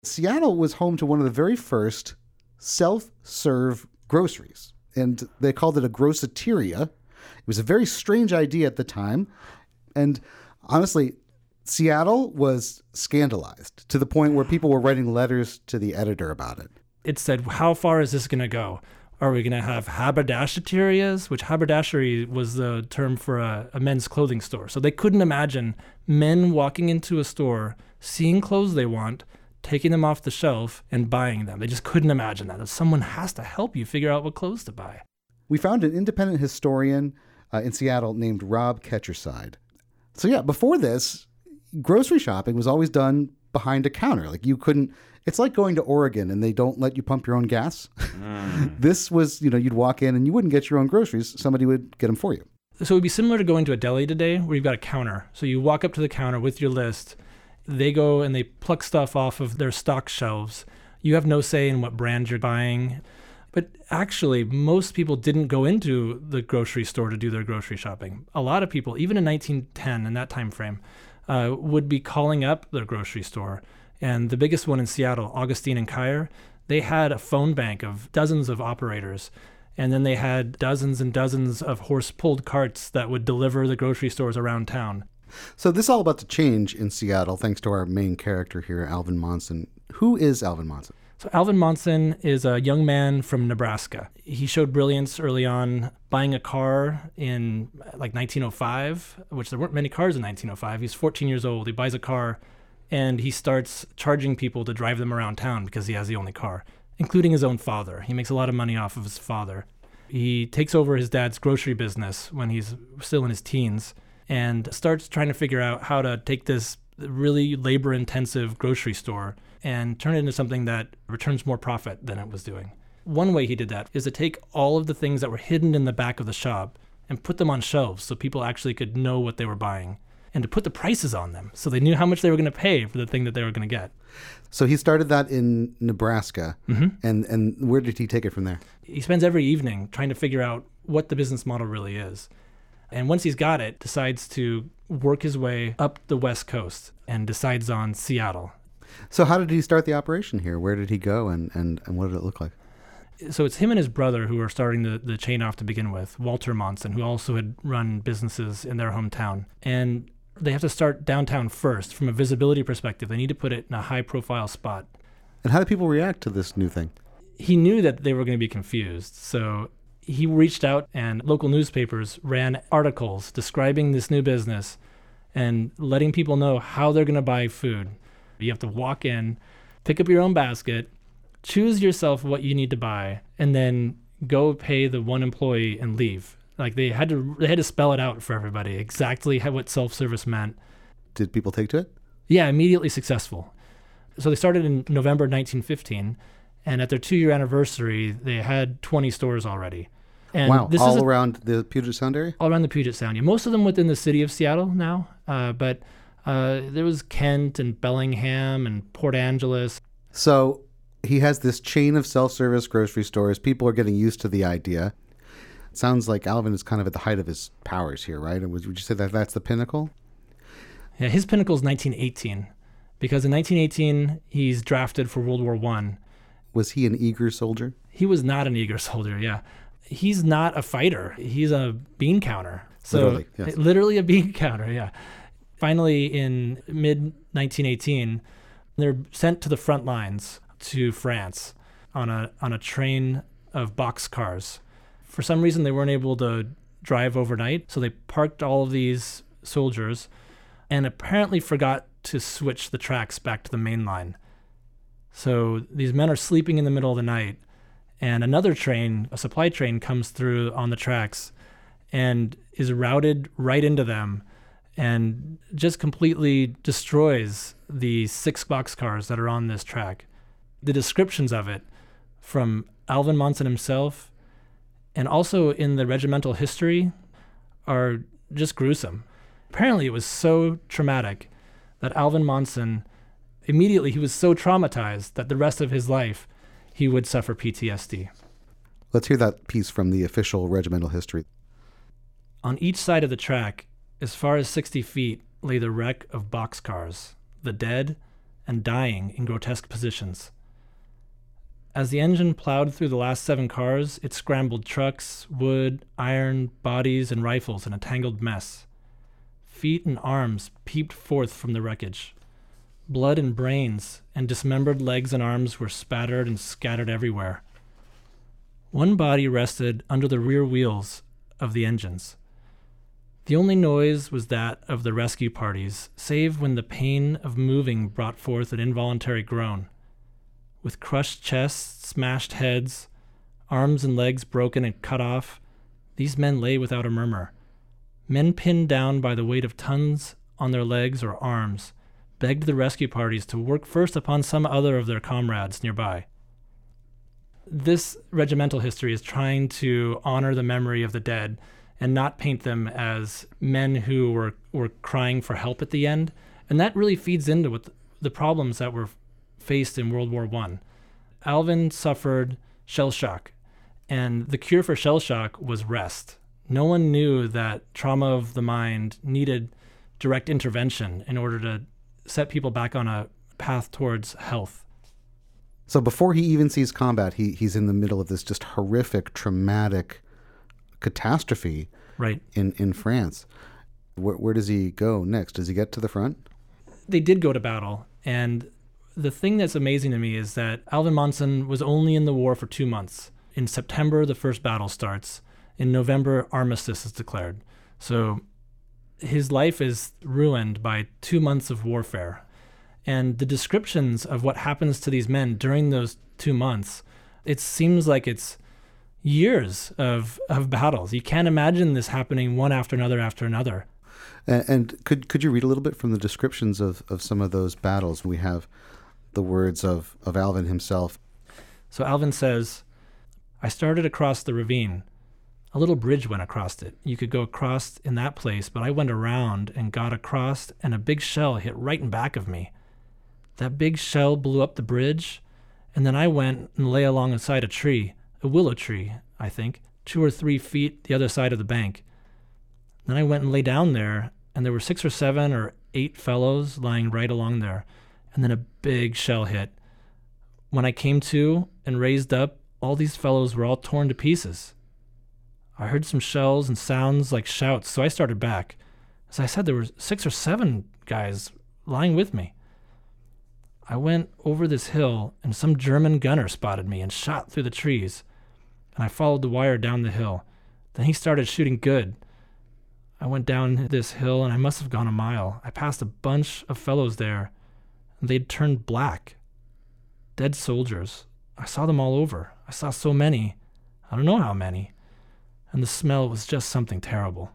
Seattle was home to one of the very first self-serve groceries, and they called it a groceteria. It was a very strange idea at the time, and honestly, Seattle was scandalized to the point where people were writing letters to the editor about it. It said, how far is this going to go? Are we going to have haberdasherias, which haberdashery was the term for a men's clothing store. So they couldn't imagine men walking into a store, seeing clothes they want, taking them off the shelf and buying them. They just couldn't imagine that. Someone has to help you figure out what clothes to buy. We found an independent historian in Seattle named Rob Ketcherside. So yeah, before this, grocery shopping was always done behind a counter. Like you couldn't, it's like going to Oregon and they don't let you pump your own gas. This was, you'd walk in and you wouldn't get your own groceries. Somebody would get them for you. So it would be similar to going to a deli today where you've got a counter. So you walk up to the counter with your list. They go and they pluck stuff off of their stock shelves. You have no say in what brand you're buying. But actually, most people didn't go into the grocery store to do their grocery shopping. A lot of people, even in 1910, in that time frame, would be calling up their grocery store. And the biggest one in Seattle, Augustine and Kyer, they had a phone bank of dozens of operators. And then they had dozens and dozens of horse-pulled carts that would deliver the grocery stores around town. So this is all about to change in Seattle, thanks to our main character here, Alvin Monson. Who is Alvin Monson? So Alvin Monson is a young man from Nebraska. He showed brilliance early on buying a car in like 1905, which there weren't many cars in 1905. He's 14 years old. He buys a car and he starts charging people to drive them around town because he has the only car, including his own father. He makes a lot of money off of his father. He takes over his dad's grocery business when he's still in his teens and starts trying to figure out how to take this really labor-intensive grocery store and turn it into something that returns more profit than it was doing. One way he did that is to take all of the things that were hidden in the back of the shop and put them on shelves so people actually could know what they were buying, and to put the prices on them so they knew how much they were going to pay for the thing that they were going to get. So he started that in Nebraska, and where did he take it from there? He spends every evening trying to figure out what the business model really is. And once he's got it, decides to work his way up the West Coast and decides on Seattle. So how did he start the operation here? Where did he go and what did it look like? So it's him and his brother who are starting the chain off to begin with, Walter Monson, who also had run businesses in their hometown. And they have to start downtown first. From a visibility perspective, they need to put it in a high-profile spot. And how did people react to this new thing? He knew that they were going to be confused, so he reached out and local newspapers ran articles describing this new business and letting people know how they're going to buy food. You have to walk in, pick up your own basket, choose yourself what you need to buy, and then go pay the one employee and leave. Like they had to spell it out for everybody exactly what self-service meant. Did people take to it? Yeah, immediately successful. So they started in November 1915, and at their 2-year anniversary, they had 20 stores already. And wow, this all is around the Puget Sound area? All around the Puget Sound. Yeah, most of them within the city of Seattle now, but there was Kent and Bellingham and Port Angeles. So he has this chain of self-service grocery stores. People are getting used to the idea. It sounds like Alvin is kind of at the height of his powers here, right? Would you say that that's the pinnacle? Yeah, his pinnacle is 1918, because in 1918, he's drafted for World War I. Was he an eager soldier? He was not an eager soldier, yeah. He's not a fighter. He's a bean counter. So literally, yes. Literally a bean counter, yeah. Finally, in mid-1918, they're sent to the front lines to France on a train of boxcars. For some reason, they weren't able to drive overnight, so they parked all of these soldiers and apparently forgot to switch the tracks back to the main line. So these men are sleeping in the middle of the night, and another train, a supply train, comes through on the tracks and is routed right into them and just completely destroys the 6 boxcars that are on this track. The descriptions of it from Alvin Monson himself and also in the regimental history are just gruesome. Apparently it was so traumatic that Alvin Monson, immediately he was so traumatized that the rest of his life he would suffer PTSD. Let's hear that piece from the official regimental history. On each side of the track, as far as 60 feet, lay the wreck of boxcars, the dead and dying in grotesque positions. As the engine plowed through the last 7 cars, it scrambled trucks, wood, iron, bodies, and rifles in a tangled mess. Feet and arms peeped forth from the wreckage. Blood and brains and dismembered legs and arms were spattered and scattered everywhere. One body rested under the rear wheels of the engines. The only noise was that of the rescue parties, save when the pain of moving brought forth an involuntary groan. With crushed chests, smashed heads, arms and legs broken and cut off, these men lay without a murmur. Men pinned down by the weight of tons on their legs or arms begged the rescue parties to work first upon some other of their comrades nearby. This regimental history is trying to honor the memory of the dead and not paint them as men who were crying for help at the end. And that really feeds into what the problems that were faced in World War I. Alvin suffered shell shock, and the cure for shell shock was rest. No one knew that trauma of the mind needed direct intervention in order to set people back on a path towards health. So before he even sees combat, he's in the middle of this just horrific, traumatic catastrophe right in France. Where does he go next? Does he get to the front? They did go to battle, and the thing that's amazing to me is that Alvin Monson was only in the war for 2 months. In September, the first battle starts. In November, armistice is declared. So his life is ruined by 2 months of warfare. And the descriptions of what happens to these men during those 2 months, it seems like it's years of battles. You can't imagine this happening one after another after another. And could you read a little bit from the descriptions of some of those battles? We have the words of Alvin himself. So Alvin says, "I started across the ravine. A little bridge went across it. You could go across in that place, but I went around and got across, and a big shell hit right in back of me. That big shell blew up the bridge, and then I went and lay alongside a tree, a willow tree, I think, 2 or 3 feet the other side of the bank. Then I went and lay down there, and there were 6 or 7 or 8 fellows lying right along there, and then a big shell hit. When I came to and raised up, all these fellows were all torn to pieces. I heard some shells and sounds like shouts, so I started back. As I said, there were 6 or 7 guys lying with me. I went over this hill, and some German gunner spotted me and shot through the trees, and I followed the wire down the hill. Then he started shooting good. I went down this hill, and I must have gone a mile. I passed a bunch of fellows there, and they'd turned black. Dead soldiers. I saw them all over. I saw so many. I don't know how many. And the smell was just something terrible."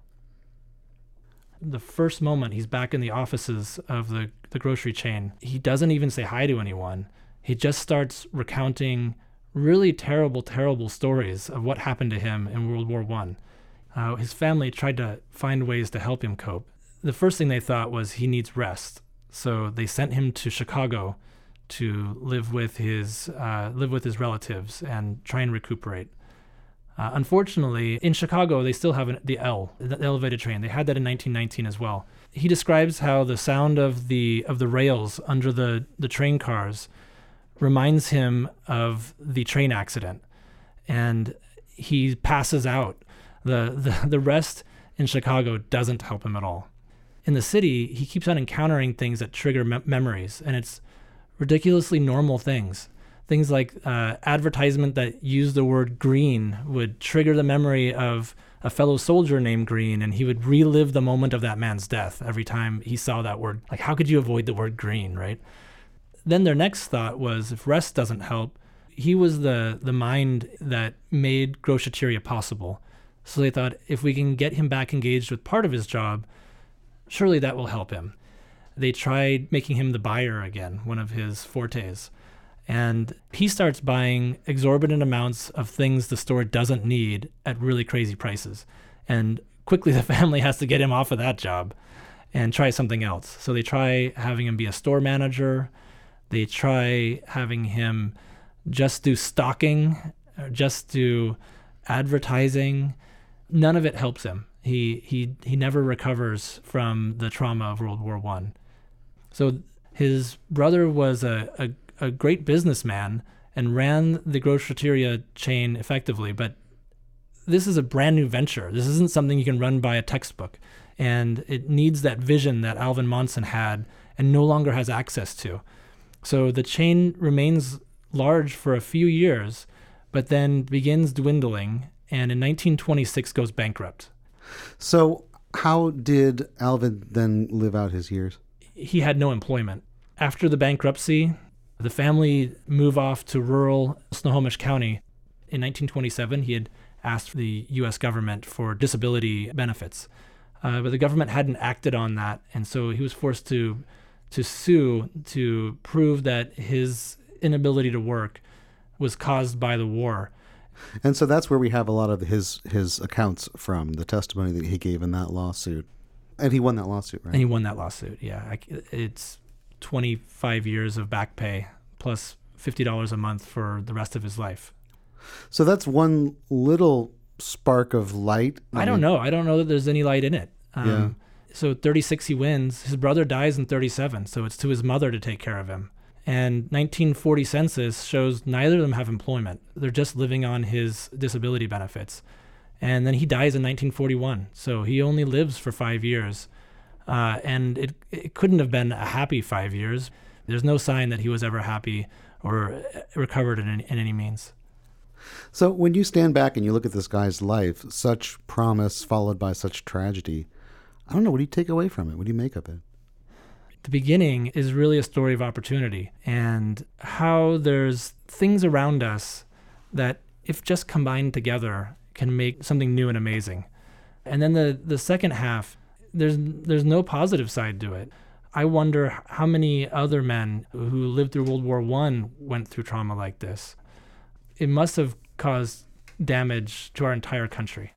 The first moment he's back in the offices of the grocery chain, he doesn't even say hi to anyone. He just starts recounting really terrible, terrible stories of what happened to him in World War I. His family tried to find ways to help him cope. The first thing they thought was he needs rest. So they sent him to Chicago to live with his relatives and try and recuperate. Unfortunately, in Chicago, they still have the elevated train. They had that in 1919 as well. He describes how the sound of the rails under the train cars reminds him of the train accident, and he passes out. The rest in Chicago doesn't help him at all. In the city, he keeps on encountering things that trigger memories, and it's ridiculously normal things. Things like advertisement that use the word green would trigger the memory of a fellow soldier named Green, and he would relive the moment of that man's death every time he saw that word. Like, how could you avoid the word green, right? Then their next thought was, if rest doesn't help, he was the mind that made Groceteria possible. So they thought, if we can get him back engaged with part of his job, surely that will help him. They tried making him the buyer again, one of his fortes. And he starts buying exorbitant amounts of things the store doesn't need at really crazy prices. And quickly the family has to get him off of that job and try something else. So they try having him be a store manager. They try having him just do stocking, or just do advertising. None of it helps him. He never recovers from the trauma of World War I. So His brother was a great businessman and ran the groceria chain effectively, but this is a brand new venture. This isn't something you can run by a textbook, and it needs that vision that Alvin Monson had and no longer has access to. So the chain remains large for a few years, but then begins dwindling, and in 1926 goes bankrupt. So how did Alvin then live out his years? He had no employment. After the bankruptcy, the family moved off to rural Snohomish County. In 1927, he had asked the U.S. government for disability benefits, but the government hadn't acted on that, and so he was forced to sue to prove that his inability to work was caused by the war. And so that's where we have a lot of his accounts from, the testimony that he gave in that lawsuit. And he won that lawsuit, right? And he won that lawsuit, yeah. It's 25 years of back pay plus $50 a month for the rest of his life. So that's one little spark of light. I don't know. I don't know that there's any light in it. Yeah. So 36 he wins. His brother dies in 37, so it's to his mother to take care of him. And 1940 census shows neither of them have employment. They're just living on his disability benefits. And then he dies in 1941, so he only lives for 5 years. And it couldn't have been a happy 5 years. There's no sign that he was ever happy or recovered in any means. So when you stand back and you look at this guy's life, such promise followed by such tragedy, I don't know, what do you take away from it? What do you make of it? The beginning is really a story of opportunity and how there's things around us that, if just combined together, can make something new and amazing. And then the second half, there's no positive side to it. I wonder how many other men who lived through World War I went through trauma like this. It must have caused damage to our entire country.